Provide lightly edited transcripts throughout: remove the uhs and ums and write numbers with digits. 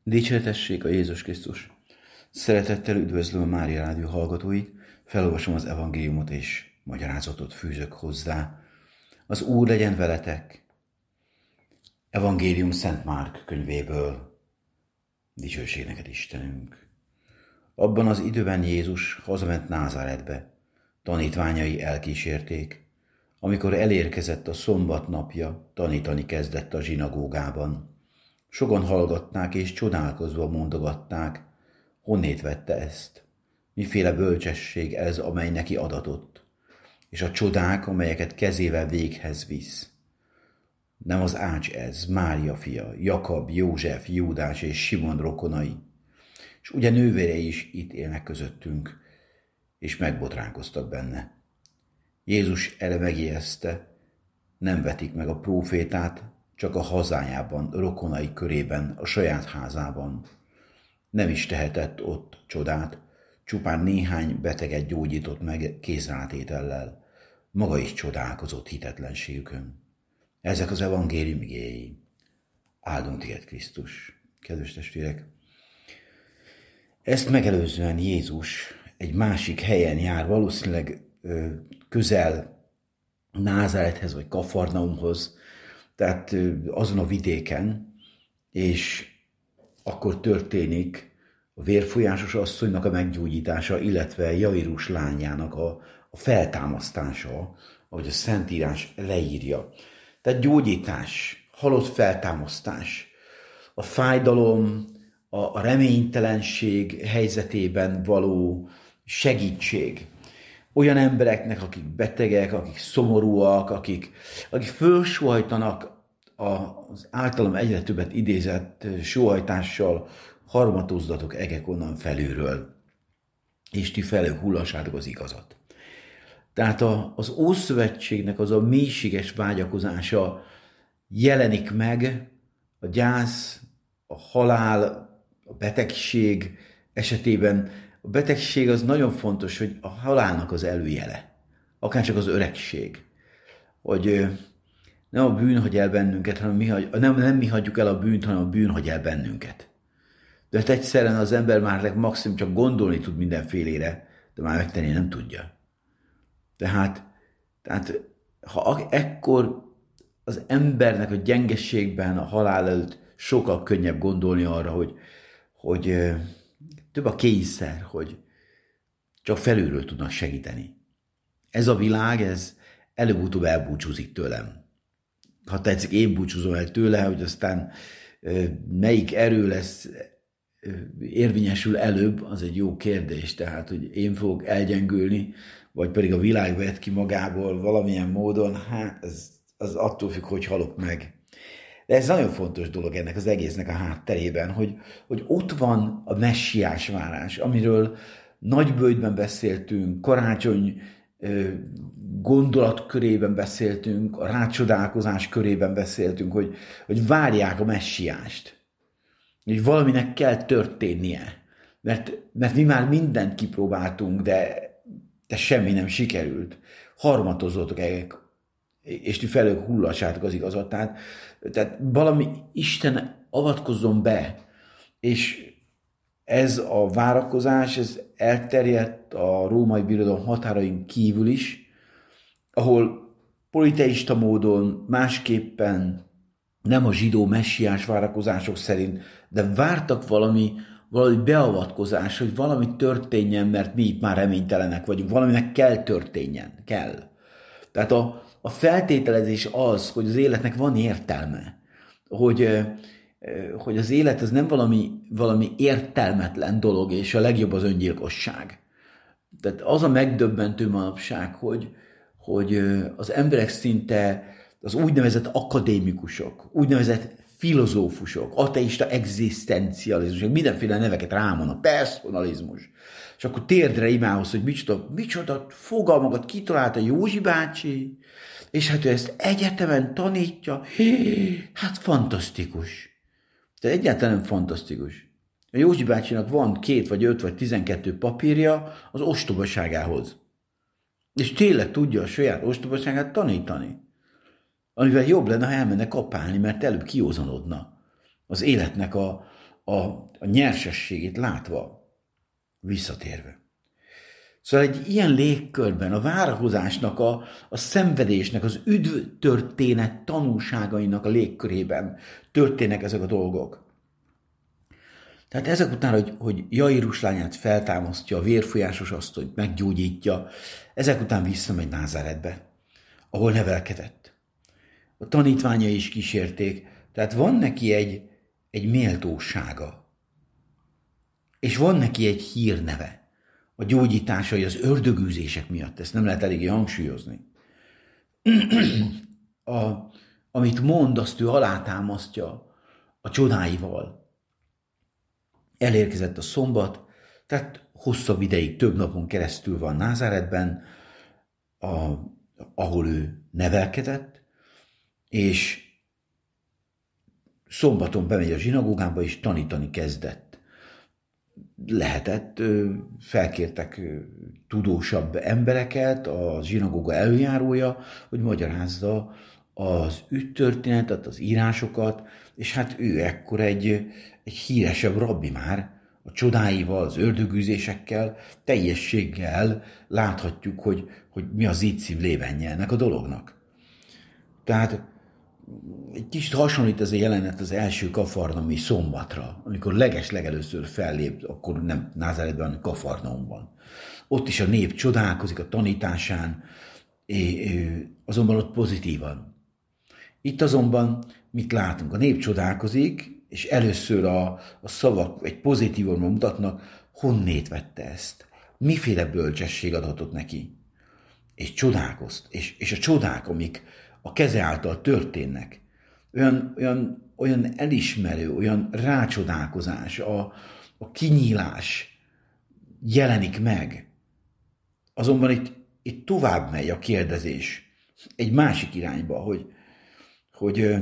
Dicsőtessék a Jézus Krisztus! Szeretettel üdvözlöm a Mária Rádió hallgatóit, felolvasom az evangéliumot és magyarázatot fűzök hozzá. Az Úr legyen veletek! Evangélium Szent Márk könyvéből. Dicsőség neked, Istenünk! Abban az időben Jézus hazament Názáretbe. Tanítványai elkísérték. Amikor elérkezett a szombat napja, tanítani kezdett a zsinagógában. Sokan hallgatták és csodálkozva mondogatták, honnét vette ezt, miféle bölcsesség ez, amely neki adatott, és a csodák, amelyeket kezével véghez visz. Nem az ács ez, Mária fia, Jakab, József, Júdás és Simon rokonai, és ugye nővérei is itt élnek közöttünk, és megbotránkoztak benne. Jézus erre megijeszte, nem vetik meg a prófétát, csak a hazájában, rokonai körében, a saját házában. Nem is tehetett ott csodát, csupán néhány beteget gyógyított meg kézrátétellel. Maga is csodálkozott hitetlenségükön. Ezek az evangélium igéi. Áldunk téged, Krisztus! Kedves testvérek! Ezt megelőzően Jézus egy másik helyen jár, valószínűleg közel Názárethez vagy Kafarnaumhoz, tehát azon a vidéken, és akkor történik a vérfolyásos asszonynak a meggyógyítása, illetve Jairus lányának a feltámasztása, ahogy a Szentírás leírja. Tehát gyógyítás, halott feltámasztás, a fájdalom, a reménytelenség helyzetében való segítség. Olyan embereknek, akik betegek, akik szomorúak, akik fölsóhajtanak az általam egyre többet idézett sóhajtással, harmatozzatok egek onnan felülről, és ti felők hullassátok az igazat. Tehát az Ószövetségnek az a mélységes vágyakozása jelenik meg a gyász, a halál, a betegség esetében. A betegség az nagyon fontos, hogy a halálnak az előjele, akárcsak az öregség, hogy nem a bűn hagy el bennünket, hanem nem mi hagyjuk el a bűnt, hanem a bűn hagy el bennünket. De hát egyszerűen az ember már maximum csak gondolni tud mindenfélére, de már megtenni nem tudja. Tehát ha ekkor az embernek a gyengeségben, a halál előtt sokkal könnyebb gondolni arra, hogy több a kényszer, hogy csak felülről tudnak segíteni. Ez a világ, ez előbb-utóbb elbúcsúzik tőlem. Ha tetszik, én búcsúzom el tőle, hogy aztán melyik erő lesz, érvényesül előbb, az egy jó kérdés. Tehát, hogy én fogok elgyengülni, vagy pedig a világ vett ki magából valamilyen módon, hát az attól függ, hogy halok meg. De ez nagyon fontos dolog ennek az egésznek a hátterében, hogy ott van a messiás várás, amiről nagyböjtben beszéltünk, karácsony gondolatkörében beszéltünk, a rácsodálkozás körében beszéltünk, hogy várják a messiást. Hogy valaminek kell történnie. Mert mi már mindent kipróbáltunk, de semmi nem sikerült. Harmatozzatok egek, és ti felők hullassátok az igazat. Tehát valami Isten avatkozzon be, és ez a várakozás, ez elterjedt a római birodalom határain kívül is, ahol politeista módon, másképpen nem a zsidó messiás várakozások szerint, de vártak valami beavatkozás, hogy valami történjen, mert mi itt már reménytelenek vagyunk, valaminek kell történjen, kell. Tehát a feltételezés az, hogy az életnek van értelme, hogy az élet az nem valami értelmetlen dolog, és a legjobb az öngyilkosság. Tehát az a megdöbbentő manapság, hogy az emberek szinte az úgynevezett akadémikusok, úgynevezett filozófusok, ateista egzisztencializmus, mindenféle neveket rámon, a personalizmus. És akkor térdre imához, hogy micsoda fogalmakat kitalálta Józsi bácsi, és hát ő ezt egyetemen tanítja. Hát fantasztikus. Tehát egyáltalán nem fantasztikus. A Józsi bácsinak van 2 vagy 5 vagy 12 papírja az ostobaságához. És tényleg tudja a saját ostobaságát tanítani. Amivel jobb lenne, ha elmenne kapálni, mert előbb kiózanodna az életnek a a nyersességét látva, visszatérve. Szóval egy ilyen légkörben, a várakozásnak, a szenvedésnek, az üdv történet tanulságainak a légkörében történnek ezek a dolgok. Tehát ezek után, hogy Jairus lányát feltámasztja, a vérfolyásos asszonyt meggyógyítja, ezek után visszamegy Názáretbe, ahol nevelkedett. A tanítványai is kísérték, tehát van neki egy méltósága, és van neki egy hírneve. A gyógyításai az ördögűzések miatt, ezt nem lehet eléggé hangsúlyozni. Amit mond, azt ő alátámasztja a csodáival. Elérkezett a szombat, tehát hosszabb ideig, több napon keresztül van Názáretben, ahol ő nevelkedett, és szombaton bemegy a zsinagógába, és tanítani kezdett. Lehetett, felkértek tudósabb embereket, a zsinagóga előjárója, hogy magyarázza az ügytörténetet, az írásokat, és hát ő ekkor egy híresebb rabbi már, a csodáival, az ördögűzésekkel, teljességgel láthatjuk, hogy mi az ígyszív lévenje ennek a dolognak. Tehát egy kicsit hasonlít ez a jelenet az első kafarnaumi szombatra, amikor legelőször fellép, akkor nem Názáretben, hanem Kafarnaumban. Ott is a nép csodálkozik a tanításán, azonban ott pozitívan. Itt azonban mit látunk? A nép csodálkozik, és először a szavak egy pozitívan mutatnak, honnét vette ezt, miféle bölcsesség adatott neki. És csodálkozt, és a csodák, amik a keze által történnek, olyan elismerő, olyan rácsodálkozás, a kinyílás jelenik meg. Azonban itt tovább megy a kérdezés egy másik irányba, hogy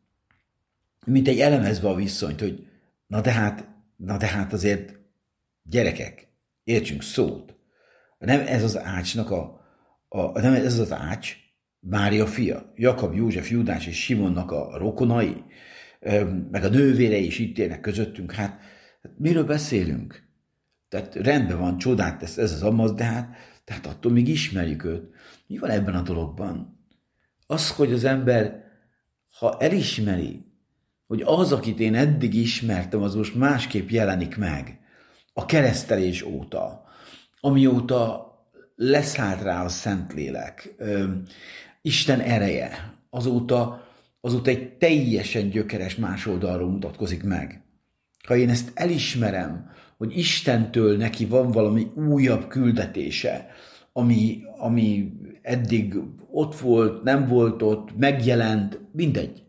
mint egy elemezve a viszonyt, hogy na de hát azért gyerekek, értsünk szót. Nem ez az ácsnak nem ez az ács, Mária fia, Jakab, József, Júdás és Simonnak a rokonai, meg a nővérei is itt élnek közöttünk, hát miről beszélünk? Tehát rendben van, csodát tesz ez az amaz, de hát attól még ismerjük őt. Mi van ebben a dologban? Az, hogy az ember, ha elismeri, hogy az, akit én eddig ismertem, az most másképp jelenik meg a keresztelés óta, amióta leszállt rá a Szentlélek, Isten ereje, azóta egy teljesen gyökeres más oldalról mutatkozik meg. Ha én ezt elismerem, hogy Istentől neki van valami újabb küldetése, ami eddig ott volt, nem volt ott, megjelent, mindegy,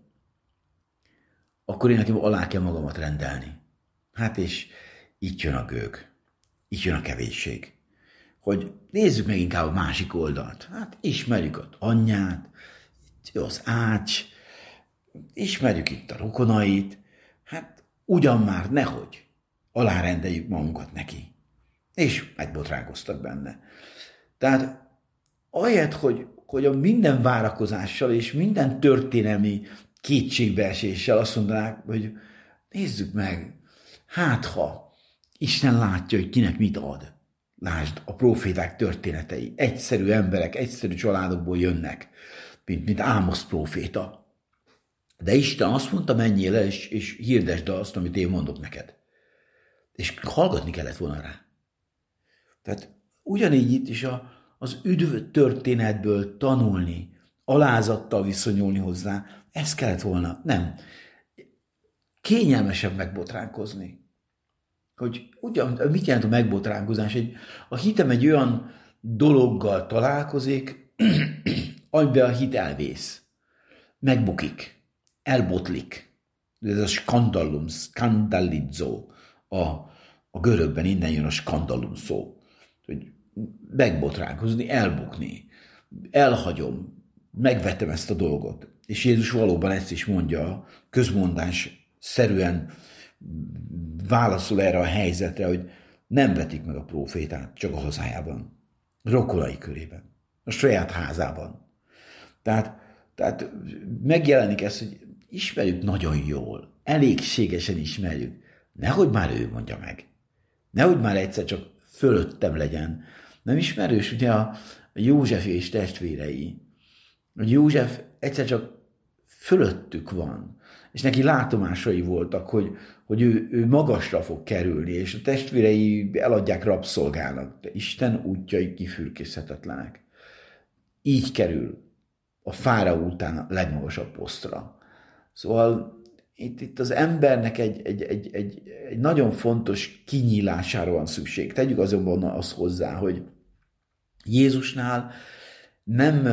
akkor én nekem alá kell magamat rendelni. Hát és itt jön a gőg, itt jön a kevésség. Hogy nézzük meg inkább a másik oldalt. Hát ismerjük az anyját, az ács, ismerjük itt a rokonait, hát ugyan már nehogy alárendeljük magunkat neki. És megbotránkoztak benne. Tehát ahelyett, hogy a minden várakozással és minden történelmi kétségbeeséssel azt mondanák, hogy nézzük meg, hát ha Isten látja, hogy kinek mit ad. Lásd, a próféták történetei. Egyszerű emberek, egyszerű családokból jönnek, mint Ámosz próféta. De Isten azt mondta, menjél el, és hirdesd azt, amit én mondok neked. És hallgatni kellett volna rá. Tehát ugyanígy itt is az üdv történetből tanulni, alázattal viszonyulni hozzá, ez kellett volna. Nem. Kényelmesebb megbotránkozni. Hogy mit jelent a megbotránkozás? A hitem egy olyan dologgal találkozik, amiben a hit elvész. Megbukik. Elbotlik. Ez a skandalum, skandalizzo. A görögben innen jön a skandalum szó. Hogy megbotránkozni, elbukni. Elhagyom. Megvetem ezt a dolgot. És Jézus valóban ezt is mondja, közmondás szerűen válaszol erre a helyzetre, hogy nem vetik meg a prófétát csak a hazájában, rokonai körében, a saját házában. Tehát megjelenik ez, hogy ismerjük nagyon jól, elégségesen ismerjük, Nehogy már ő mondja meg. Nehogy már egyszer csak fölöttem legyen. Nem ismerős ugye a József és testvérei. Hogy József egyszer csak fölöttük van, és neki látomásai voltak, hogy ő magasra fog kerülni, és a testvérei eladják rabszolgának, de Isten útjai kifürkészhetetlenek. Így kerül a fáraó után a legmagasabb posztra. Szóval itt az embernek egy nagyon fontos kinyílására van szükség. Tegyük azonban azt hozzá, hogy Jézusnál nem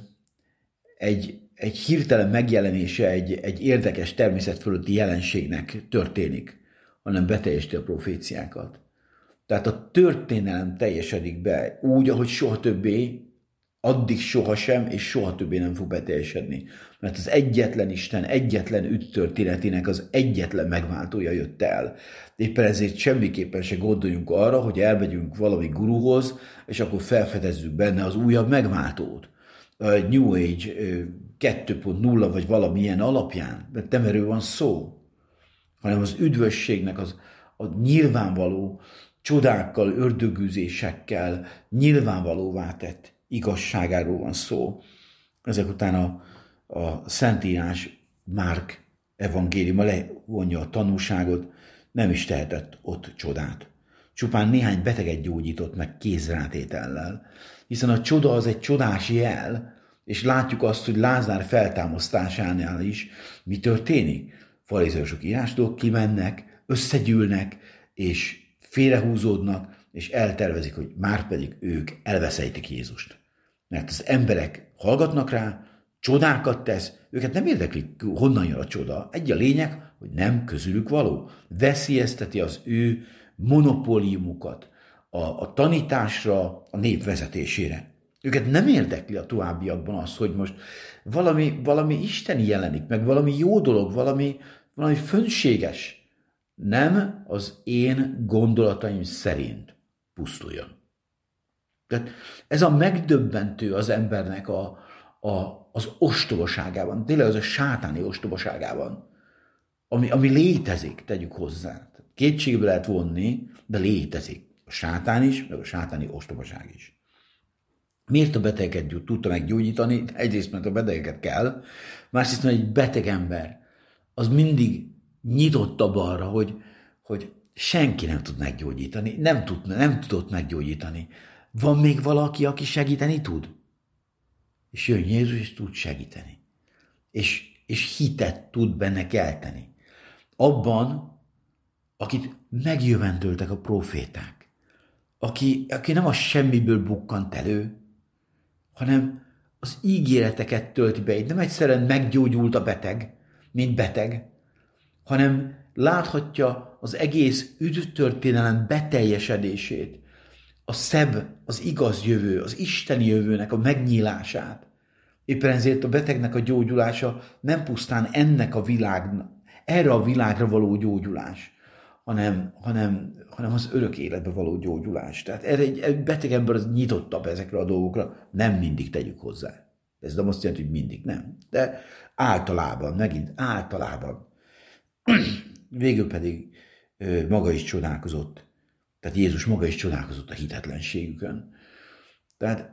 egy hirtelen megjelenése egy érdekes természet fölötti jelenségnek történik, hanem beteljesíti a proféciákat. Tehát a történelem teljesedik be úgy, ahogy soha többé, addig sohasem, és soha többé nem fog beteljesedni. Mert az egyetlen Isten, egyetlen ügy történetének az egyetlen megváltója jött el. Éppen ezért semmiképpen se gondoljunk arra, hogy elmegyünk valami guruhoz, és akkor felfedezzük benne az újabb megváltót. New Age 2.0 vagy valamilyen alapján, mert nem erről van szó, hanem az üdvösségnek a nyilvánvaló csodákkal, ördögűzésekkel nyilvánvalóvá tett igazságáról van szó. Ezek után a Szentírás Márk evangéliuma levonja a tanúságot, nem is tehetett ott csodát. Csupán néhány beteget gyógyított meg kézrátétellel, hiszen a csoda az egy csodás jel, és látjuk azt, hogy Lázár feltámasztásánál is mi történik. Farizeusok, írástól kimennek, összegyűlnek, és félrehúzódnak, és eltervezik, hogy márpedig ők elveszejtik Jézust. Mert az emberek hallgatnak rá, csodákat tesz, őket nem érdekli, honnan jön a csoda. Egy a lényeg, hogy nem közülük való. Veszélyezteti az ő monopóliumukat a tanításra, a nép vezetésére. Őket nem érdekli a továbbiakban az, hogy most valami isteni jelenik, meg valami jó dolog, valami fönséges. Nem az én gondolataim szerint pusztuljon. Tehát ez a megdöbbentő az embernek az ostobaságában, tényleg az a sátáni ostobaságában, ami létezik, tegyük hozzá. Kétségbe lehet vonni, de létezik. A sátán is, meg a sátáni ostobaság is. Miért a betegeket tudta meggyógyítani? Egyrészt, mert a betegeket kell, másrészt, mert egy beteg ember az mindig nyitottabb arra, hogy senki nem tud meggyógyítani, nem tudott meggyógyítani. Van még valaki, aki segíteni tud? És jön Jézus, és tud segíteni. És hitet tud benne kelteni. Abban, akit megjövendöltek a proféták, aki nem a semmiből bukkant elő, hanem az ígéreteket tölti be. Nem egyszerűen meggyógyult a beteg, mint beteg, hanem láthatja az egész üdvtörténelem beteljesedését, a szebb, az igaz jövő, az isteni jövőnek a megnyílását. Éppen ezért a betegnek a gyógyulása nem pusztán erre a világra való gyógyulás, hanem az örök életbe való gyógyulás. Tehát egy beteg ember az nyitottabb ezekre a dolgokra, nem mindig tegyük hozzá. Ez nem azt jelenti, hogy mindig nem, de általában. Végül pedig maga is csodálkozott. Tehát Jézus maga is csodálkozott a hitetlenségükön. Tehát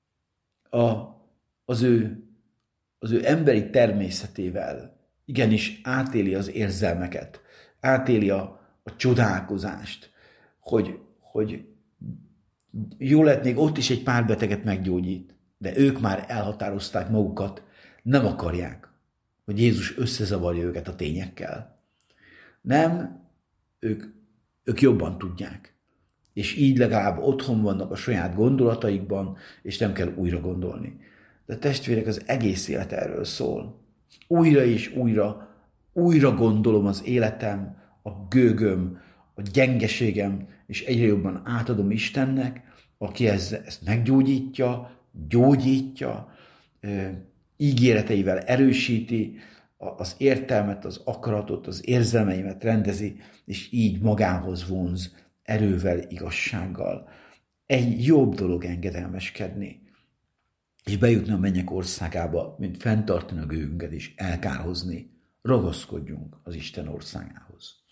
az ő emberi természetével igenis átéli az érzelmeket, átéli a csodálkozást, hogy jó lett még ott is egy pár beteget meggyógyít, de ők már elhatározták magukat, nem akarják, hogy Jézus összezavarja őket a tényekkel. Nem, ők jobban tudják. És így legalább otthon vannak a saját gondolataikban, és nem kell újra gondolni. De testvérek, az egész élet erről szól. Újra és újra gondolom az életem, a gőgöm, a gyengeségem, és egyre jobban átadom Istennek, aki ezt meggyógyítja, gyógyítja, ígéreteivel erősíti, az értelmet, az akaratot, az érzelmeimet rendezi, és így magához vonz erővel, igazsággal. Egy jobb dolog engedelmeskedni, és bejutni a mennyek országába, mint fenntartani a gőgünket és elkárhozni. Ragaszkodjunk az Isten országához.